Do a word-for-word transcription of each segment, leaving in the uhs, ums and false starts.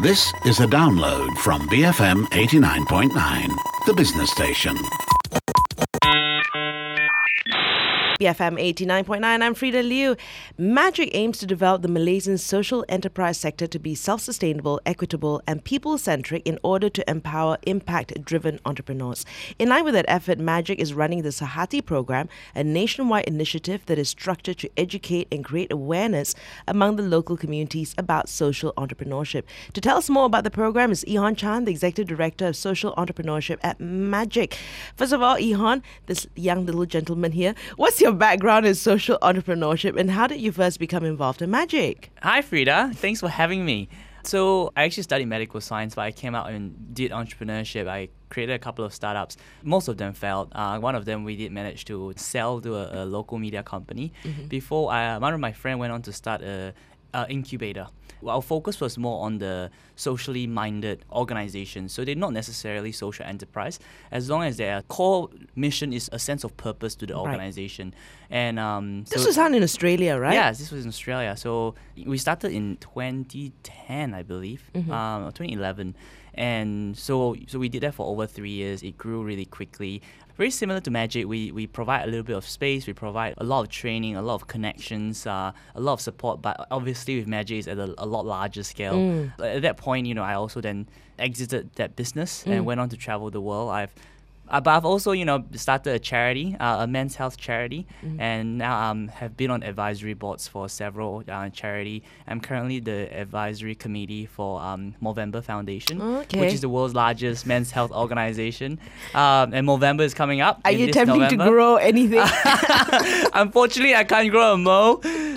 This is a download from B F M eighty-nine point nine, the business station. B F M eighty-nine point nine, I'm Frida Liu. Magic aims to develop the Malaysian social enterprise sector to be self-sustainable, equitable and people-centric in order to empower impact-driven entrepreneurs. In line with that effort, Magic is running the Sahati program, a nationwide initiative that is structured to educate and create awareness among the local communities about social entrepreneurship. To tell us more about the program is Ihon Chan, the Executive Director of Social Entrepreneurship at Magic. First of all, Ihon, this young little gentleman here, what's your background in social entrepreneurship and how did you first become involved in Magic? Hi Frida, thanks for having me. So I actually studied medical science, but I came out and did entrepreneurship. I created a couple of startups. Most of them failed. Uh, one of them we did manage to sell to a, a local media company. Mm-hmm. Before, I, one of my friends went on to start a, a incubator. Our focus was more on the socially minded organizations. So they're not necessarily social enterprise, as long as their core mission is a sense of purpose to the organization. Right. And um, This so was done in Australia, right? Yes, this was in Australia. So we started in twenty ten, I believe, mm-hmm. um, or twenty eleven. And so so we did that for over three years. It grew really quickly. Very similar to Magic, we, we provide a little bit of space, we provide a lot of training, a lot of connections, uh, a lot of support, but obviously with Magic it's at a, a lot larger scale. Mm. At that point, you know, I also then exited that business mm. and went on to travel the world. I've Uh, but I've also, you know, started a charity, uh, a men's health charity, mm. and now I um, have been on advisory boards for several uh, charity. I'm currently the advisory committee for um, Movember Foundation, okay. which is the world's largest men's health organization. Um, and Movember is coming up. Are in you this attempting November. to grow anything? Unfortunately, I can't grow a mo,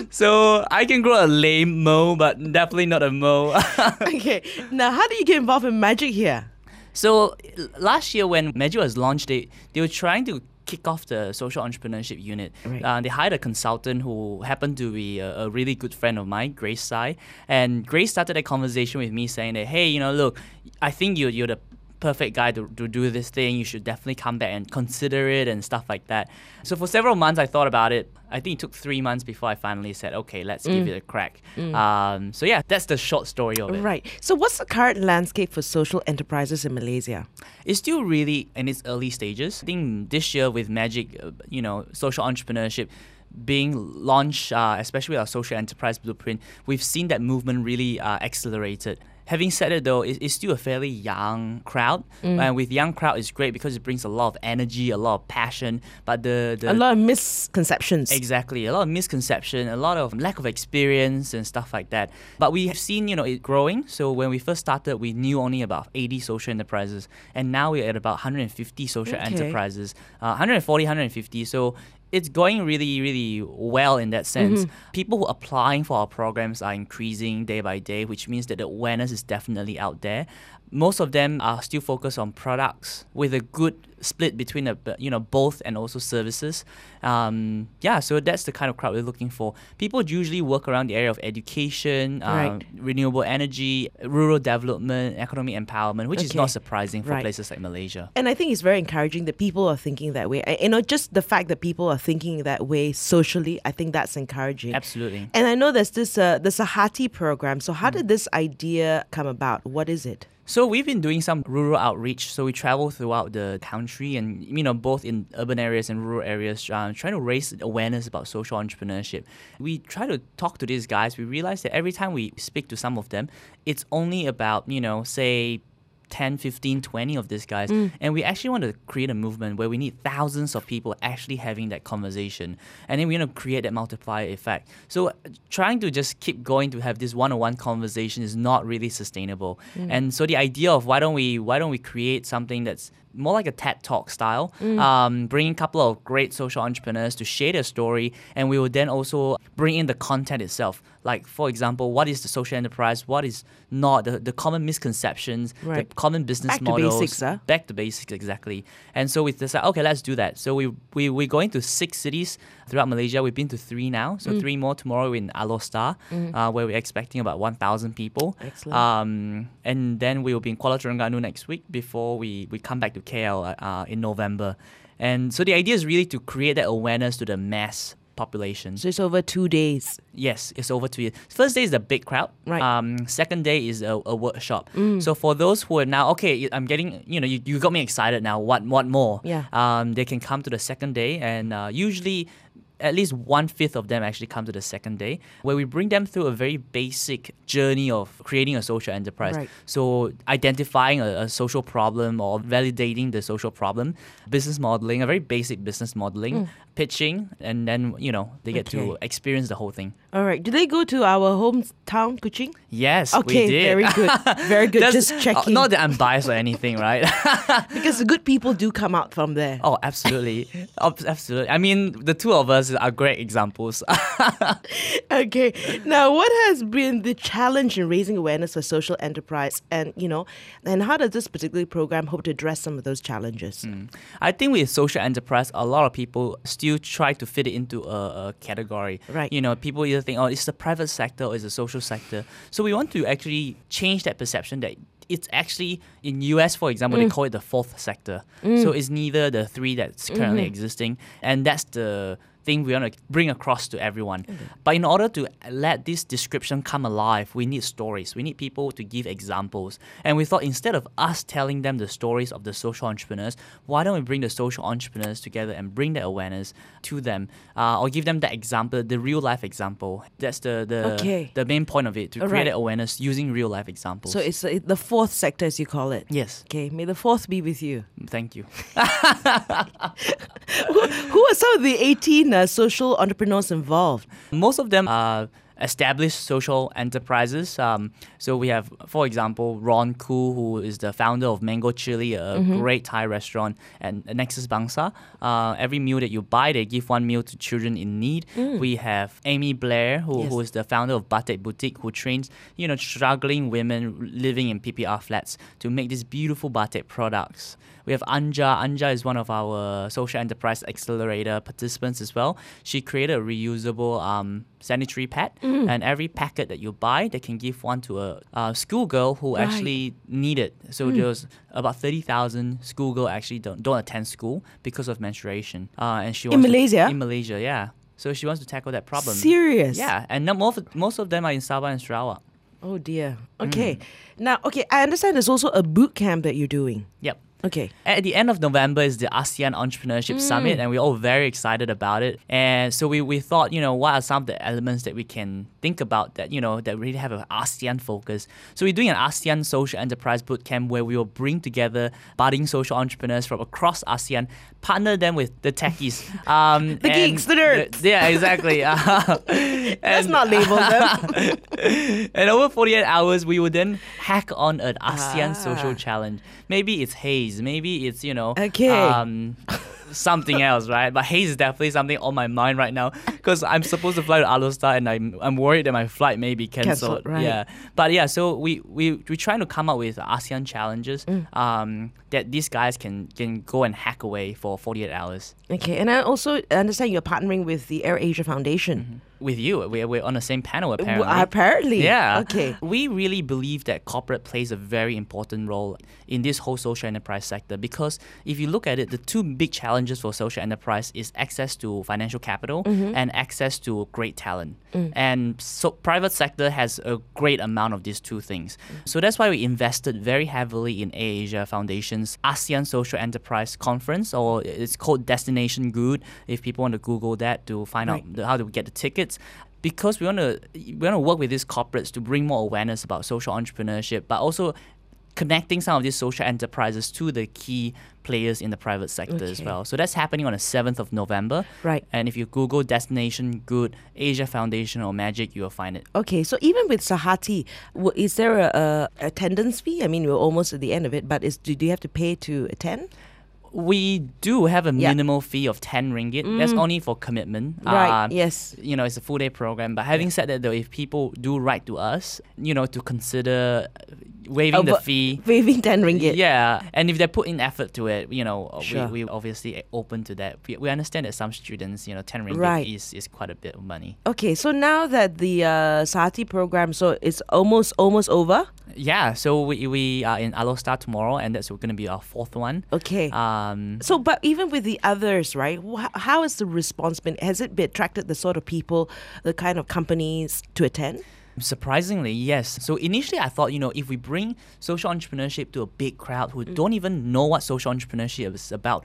so I can grow a lame mo, but definitely not a mo. Okay, now how do you get involved in Magic here? So last year when Magic was launched, they, they were trying to kick off the social entrepreneurship unit. Right. Uh, they hired a consultant who happened to be a, a really good friend of mine, Grace Sai. And Grace started a conversation with me saying that, hey, you know, look, I think you're, you're the perfect guy to, to do this thing. You should definitely come back and consider it and stuff like that. So for several months, I thought about it. I think it took three months before I finally said, okay, let's mm. give it a crack. Mm. Um, so yeah, that's the short story of it. Right. So what's the current landscape for social enterprises in Malaysia? It's still really in its early stages. I think this year with Magic, uh, you know, social entrepreneurship being launched, uh, especially with our social enterprise blueprint, we've seen that movement really uh, accelerated. Having said it though, it's still a fairly young crowd. Mm. And with young crowd, it's great because it brings a lot of energy, a lot of passion. But the, the A lot of misconceptions. Exactly. A lot of misconception, a lot of lack of experience and stuff like that. But we have seen, you know, it growing. So when we first started, we knew only about eighty social enterprises. And now we're at about one hundred fifty social okay. enterprises. Uh, one hundred forty, one hundred fifty. So it's going really, really well in that sense. Mm-hmm. People who are applying for our programs are increasing day by day, which means that the awareness is definitely out there. Most of them are still focused on products with a good split between the, you know, both and also services. Um, yeah, so that's the kind of crowd we're looking for. People usually work around the area of education, um, right. renewable energy, rural development, economic empowerment, which okay. is not surprising for right. places like Malaysia. And I think it's very encouraging that people are thinking that way. You know, just the fact that people are thinking that way socially, I think that's encouraging. Absolutely. And I know there's this uh, the Sahati program. So how mm. did this idea come about? What is it? So we've been doing some rural outreach. So we travel throughout the country and, you know, both in urban areas and rural areas, uh, trying to raise awareness about social entrepreneurship. We try to talk to these guys. We realize that every time we speak to some of them, it's only about, you know, say ten, fifteen, twenty of these guys. Mm. And we actually want to create a movement where we need thousands of people actually having that conversation. And then we want to create that multiplier effect. So trying to just keep going to have this one-on-one conversation is not really sustainable. Mm. And so the idea of why don't we why don't we create something that's more like a TED Talk style, mm. um, bring a couple of great social entrepreneurs to share their story, and we will then also bring in the content itself. Like, for example, what is the social enterprise? What is not? The, the common misconceptions, right. the common business back models. To basics, huh? Back to basics, exactly. And so we decided, okay, let's do that. So we, we, we're going to six cities throughout Malaysia. We've been to three now. So mm. three more tomorrow in Alor, mm. uh, where we're expecting about one thousand people. Excellent. Um, and then we will be in Kuala Terengganu next week before we, we come back to K L uh, in November. And so the idea is really to create that awareness to the mass population. So it's over two days. Yes, it's over two years. First day is a big crowd. Right. Um, second day is a, a workshop. So for those who are now, okay, I'm getting, you know, you, you got me excited now. What what more? Yeah. Um, they can come to the second day, and uh, usually at least one fifth of them actually come to the second day, where we bring them through a very basic journey of creating a social enterprise. Right. So identifying a, a social problem or validating the social problem, business modeling, a very basic business modeling, pitching, and then, you know, they get to Okay. experience the whole thing. All right. Do they go to our hometown, Kuching? Yes, Okay, we did. very good. Very good. That's- Just checking. uh, Not that I'm biased or anything, right? Because the good people do come out from there. Oh, absolutely. Ab- absolutely. I mean, the two of us are great examples. Okay. Now, what has been the challenge in raising awareness for social enterprise, and you know, and how does this particular program hope to address some of those challenges? I think with social enterprise, a lot of people still try to fit it into a, a category. Right. You know, people either think, oh, it's the private sector or it's the social sector. So we want to actually change that perception that it's actually, in U S, for example, they call it the fourth sector. So it's neither the three that's currently existing. And that's the thing we want to bring across to everyone. But in order to let this description come alive, we need stories. We need people to give examples. And we thought, instead of us telling them the stories of the social entrepreneurs, why don't we bring the social entrepreneurs together and bring that awareness to them, uh, or give them that example, the real life example. That's the the, Okay. the main point of it, to All create right. that awareness using real life examples. So it's uh, the fourth sector, as you call it. Yes, Okay. May the fourth be with you. thank you. Who, who are some of the eighteen uh, social entrepreneurs involved? Most of them are established social enterprises. Um, so we have, for example, Ron Khoo, who is the founder of Mango Chili, a great Thai restaurant, and Nexus Bangsa. Uh, every meal that you buy, they give one meal to children in need. We have Amy Blair, who, Yes. who is the founder of Batik Boutique, who trains, you know, struggling women living in P P R flats to make these beautiful batik products. We have Anja. Anja is one of our social enterprise accelerator participants as well. She created a reusable um, sanitary pad, and every packet that you buy, they can give one to a, a schoolgirl who Right. actually need it. So there's about thirty thousand schoolgirls actually don't, don't attend school because of menstruation. Uh, and she In wants to- Malaysia? in Malaysia, yeah. So she wants to tackle that problem. Serious? Yeah, and no- most of, most of them are in Sabah and Sarawak. Oh dear. Okay. Now, okay, I understand there's also a boot camp that you're doing. Yep. Okay. At the end of November is the ASEAN Entrepreneurship Summit, and we're all very excited about it. And so we, we thought, you know, what are some of the elements that we can think about that, you know, that really have an ASEAN focus. So we're doing an ASEAN Social Enterprise Bootcamp where we will bring together budding social entrepreneurs from across ASEAN, partner them with the techies. Um, The and geeks, the nerds. yeah, exactly. Uh, Let's and- not label them. and over forty-eight hours, we would then hack on an ASEAN Ah. social challenge. Maybe it's haze. Maybe it's, you know, Okay. um, something else, right? But haze is definitely something on my mind right now because I'm supposed to fly to Alostar and I'm, I'm worried that my flight may be cancelled. Cancelled, right. Yeah. But yeah, so we, we, we're trying to come up with ASEAN challenges Mm. um, that these guys can, can go and hack away for forty-eight hours. Okay, and I also understand you're partnering with the Air Asia Foundation. With you, we're, we're on the same panel apparently. W- Apparently. Yeah. Okay. We really believe that corporate plays a very important role in this whole social enterprise sector because if you look at it, the two big challenges for social enterprise is access to financial capital and access to great talent. And so private sector has a great amount of these two things. So that's why we invested very heavily in Asia Foundation's ASEAN Social Enterprise Conference, or it's called Destination Good if people want to Google that to find Right. out the, how to get the tickets. Because we want to we want to work with these corporates to bring more awareness about social entrepreneurship, but also connecting some of these social enterprises to the key players in the private sector as Okay. well. So that's happening on the seventh of November. Right. And if you Google Destination Good Asia Foundation or Magic, you'll find it. Okay, so even with Sahati, w- is there a, a attendance fee? I mean, we're almost at the end of it, but is do, do you have to pay to attend? We do have a Yeah. minimal fee of ten ringgit. That's only for commitment. Right, Um, yes. You know, it's a full day program. But having said that, though, if people do write to us, you know, to consider waiving Oh, the but- fee. Waiving ten ringgit. Yeah, and if they put in effort to it, you know, Sure. we we obviously open to that. We, we understand that some students, you know, ten ringgit Right. is, is quite a bit of money. Okay, so now that the uh, Sahati program, so it's almost almost over. Yeah, so we we are in Alostar tomorrow, and that's going to be our fourth one. Okay. Um, So, but even with the others, right? wh- How has the response been? Has it been attracted the sort of people, the kind of companies to attend? Surprisingly, yes. So initially, I thought, you know, if we bring social entrepreneurship to a big crowd who don't even know what social entrepreneurship is about,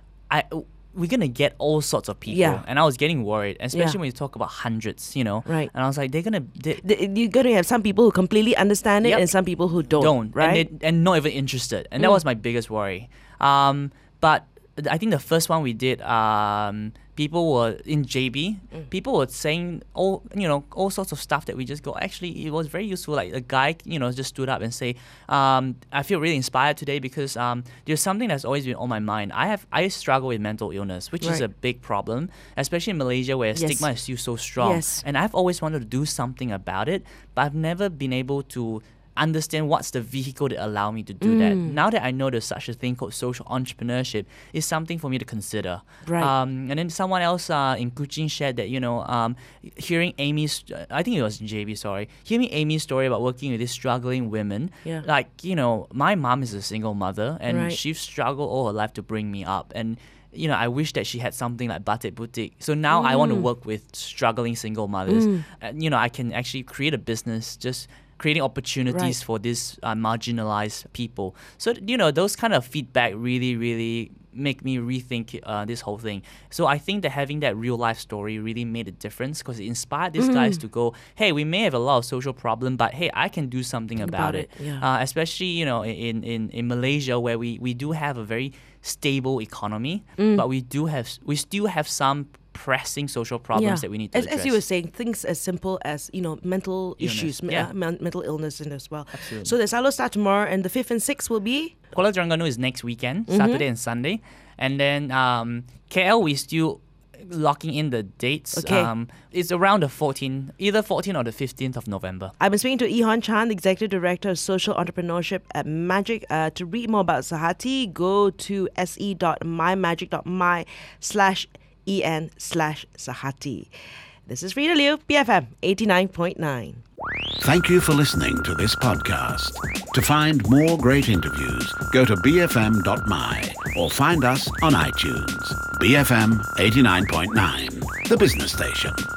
I we're gonna get all sorts of people. Yeah. And I was getting worried, especially Yeah. when you talk about hundreds, you know. Right. And I was like, they're gonna they, The- You're going to have some people who completely understand it Yep. and some people who don't, don't, right? and, they, and not even interested. And that Mm. was my biggest worry. Um, but I think the first one we did, um, people were in J B. Mm. People were saying all you know all sorts of stuff that we just go. Actually, it was very useful. Like a guy, you know, just stood up and say, um, "I feel really inspired today because um, there's something that's always been on my mind. I have I struggle with mental illness, which is Right. a big problem, especially in Malaysia where Yes. stigma is still so strong. Yes. And I've always wanted to do something about it, but I've never been able to understand what's the vehicle that allow me to do that. Now that I know there's such a thing called social entrepreneurship, it's something for me to consider. Right. Um, and then someone else uh, in Kuching shared that, you know, um, hearing Amy's, I think it was J B, sorry, hearing Amy's story about working with these struggling women, Yeah. like, you know, my mom is a single mother and Right. she's struggled all her life to bring me up. And you know, I wish that she had something like Batik Boutique. So now I want to work with struggling single mothers. And, you know, I can actually create a business just creating opportunities Right. for these uh, marginalized people. So, you know, those kind of feedback really, really make me rethink uh, this whole thing. So I think that having that real life story really made a difference because it inspired these guys to go, hey, we may have a lot of social problem, but hey, I can do something about, About it. it, yeah. Uh, especially, you know, in, in, in Malaysia where we, we do have a very stable economy, Mm. but we do have we still have some pressing social problems that we need to as, address. as you were saying, things as simple as, you know, mental Illness, issues, me- yeah. uh, men- mental illness in as well. Absolutely. So the Salo start tomorrow and the fifth and sixth will be? Kuala Terengganu is next weekend, Mm-hmm. Saturday and Sunday. And then um, K L, we still locking in the dates. Okay. Um, it's around the fourteenth, either fourteenth or the fifteenth of November. I've been speaking to Ihon Chan, the Executive Director of Social Entrepreneurship at Magic. Uh, to read more about Sahati, go to se.mymagic.my slash en slash Sahati. This is Frida Liu, B F M eighty-nine point nine. Thank you for listening to this podcast. To find more great interviews, go to b f m dot m y or find us on iTunes. B F M eighty-nine point nine, the business station.